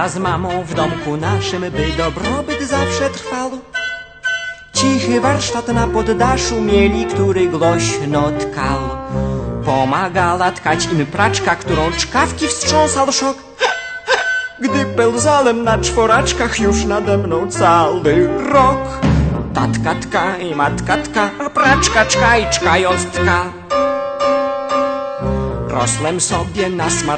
tata z mamą w domku naszym, by dobrobyt zawsze trwał. Cichy warsztat na poddaszu mieli, który głośno tkał. Pomagała tkać im praczka, którą czkawki wstrząsał szok. Gdy pełzałem na czworaczkach już nade mną cały rok. Tatka tka i matka tka, a praczka czka i czkając tka. Rosłem sobie na smar